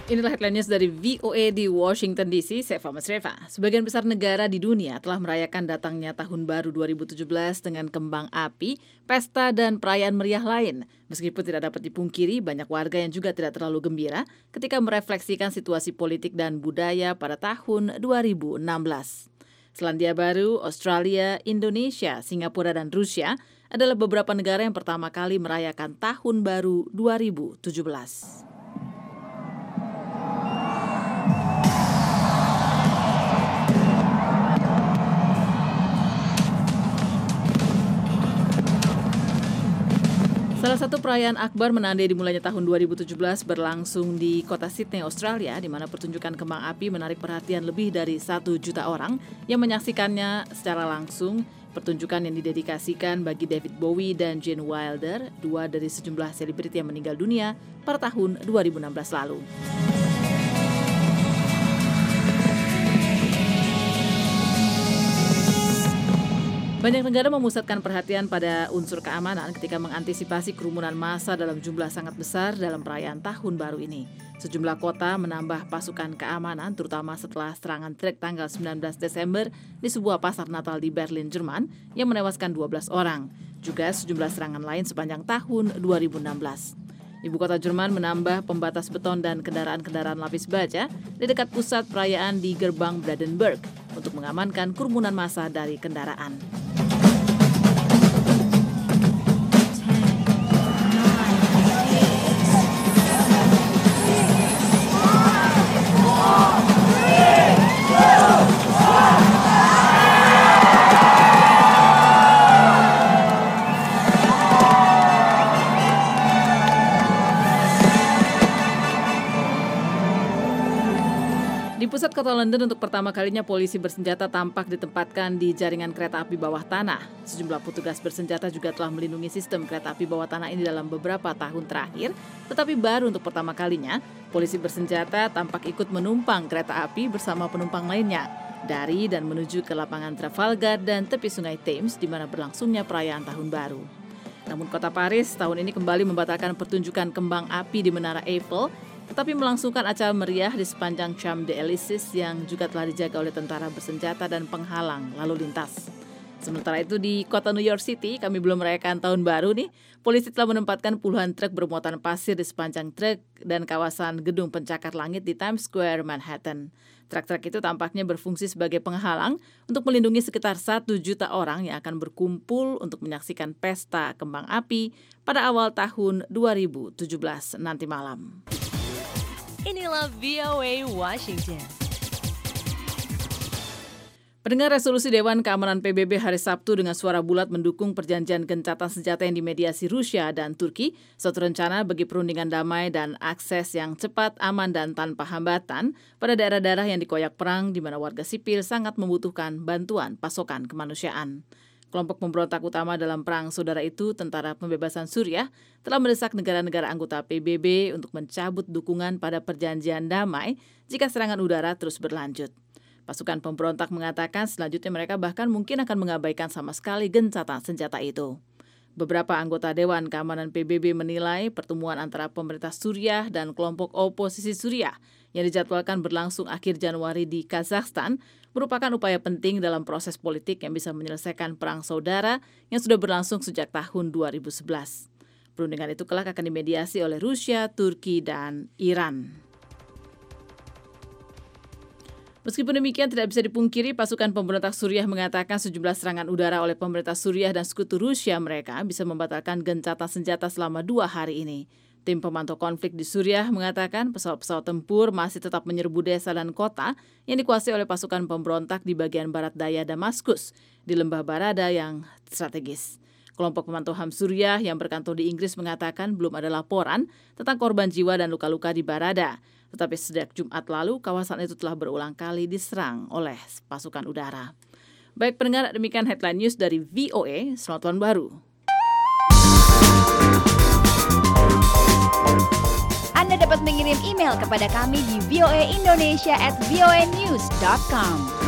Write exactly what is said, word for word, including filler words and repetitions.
Inilah headline news dari V O A di Washington D C, saya Fama Sreva. Sebagian besar negara di dunia telah merayakan datangnya Tahun Baru dua ribu tujuh belas dengan kembang api, pesta dan perayaan meriah lain. Meskipun tidak dapat dipungkiri, banyak warga yang juga tidak terlalu gembira ketika merefleksikan situasi politik dan budaya pada tahun dua ribu enam belas. Selandia Baru, Australia, Indonesia, Singapura, dan Rusia adalah beberapa negara yang pertama kali merayakan Tahun Baru dua ribu tujuh belas. Salah satu perayaan akbar menandai dimulainya tahun dua ribu tujuh belas berlangsung di kota Sydney, Australia, di mana pertunjukan kembang api menarik perhatian lebih dari satu juta orang yang menyaksikannya secara langsung. Pertunjukan yang didedikasikan bagi David Bowie dan Gene Wilder, dua dari sejumlah selebriti yang meninggal dunia pada tahun dua ribu enam belas lalu. Banyak negara memusatkan perhatian pada unsur keamanan ketika mengantisipasi kerumunan massa dalam jumlah sangat besar dalam perayaan Tahun Baru ini. Sejumlah kota menambah pasukan keamanan, terutama setelah serangan truk tanggal sembilan belas Desember di sebuah pasar Natal di Berlin, Jerman, yang menewaskan dua belas orang. Juga sejumlah serangan lain sepanjang tahun dua ribu enam belas. Ibu kota Jerman menambah pembatas beton dan kendaraan-kendaraan lapis baja di dekat pusat perayaan di gerbang Brandenburg untuk mengamankan kerumunan massa dari kendaraan. Di pusat kota London untuk pertama kalinya polisi bersenjata tampak ditempatkan di jaringan kereta api bawah tanah. Sejumlah petugas bersenjata juga telah melindungi sistem kereta api bawah tanah ini dalam beberapa tahun terakhir. Tetapi baru untuk pertama kalinya, polisi bersenjata tampak ikut menumpang kereta api bersama penumpang lainnya dari dan menuju ke lapangan Trafalgar dan tepi sungai Thames di mana berlangsungnya perayaan Tahun Baru. Namun kota Paris tahun ini kembali membatalkan pertunjukan kembang api di Menara Eiffel, tetapi melangsungkan acara meriah di sepanjang Champs-Élysées yang juga telah dijaga oleh tentara bersenjata dan penghalang lalu lintas. Sementara itu di kota New York City, kami belum merayakan Tahun Baru nih. Polisi telah menempatkan puluhan truk bermuatan pasir di sepanjang truk dan kawasan gedung pencakar langit di Times Square, Manhattan. Truk-truk itu tampaknya berfungsi sebagai penghalang untuk melindungi sekitar satu juta orang yang akan berkumpul untuk menyaksikan pesta kembang api pada awal tahun dua ribu tujuh belas nanti malam. Inilah V O A Washington. Pendengar, resolusi Dewan Keamanan P B B hari Sabtu dengan suara bulat mendukung perjanjian gencatan senjata yang dimediasi Rusia dan Turki, suatu rencana bagi perundingan damai dan akses yang cepat, aman, dan tanpa hambatan pada daerah-daerah yang dikoyak perang di mana warga sipil sangat membutuhkan bantuan pasokan kemanusiaan. Kelompok pemberontak utama dalam perang saudara itu, Tentara Pembebasan Suriah, telah mendesak negara-negara anggota P B B untuk mencabut dukungan pada perjanjian damai jika serangan udara terus berlanjut. Pasukan pemberontak mengatakan selanjutnya mereka bahkan mungkin akan mengabaikan sama sekali gencatan senjata itu. Beberapa anggota Dewan Keamanan P B B menilai pertemuan antara pemerintah Suriah dan kelompok oposisi Suriah yang dijadwalkan berlangsung akhir Januari di Kazakhstan merupakan upaya penting dalam proses politik yang bisa menyelesaikan perang saudara yang sudah berlangsung sejak tahun dua ribu sebelas. Perundingan itu kelak akan dimediasi oleh Rusia, Turki, dan Iran. Meskipun demikian, tidak bisa dipungkiri pasukan pemberontak Suriah mengatakan sejumlah serangan udara oleh pemerintah Suriah dan sekutu Rusia mereka bisa membatalkan gencatan senjata selama dua hari ini. Tim pemantau konflik di Suriah mengatakan pesawat-pesawat tempur masih tetap menyerbu desa dan kota yang dikuasai oleh pasukan pemberontak di bagian barat daya Damaskus, di lembah Barada yang strategis. Kelompok pemantau H A M Suriah yang berkantor di Inggris mengatakan belum ada laporan tentang korban jiwa dan luka-luka di Barada. Tetapi sejak Jumat lalu, kawasan itu telah berulang kali diserang oleh pasukan udara. Baik pendengar, demikian headline news dari V O A. Selamat Tahun Baru. Anda dapat mengirim email kepada kami di voaindonesia at voanews dot com.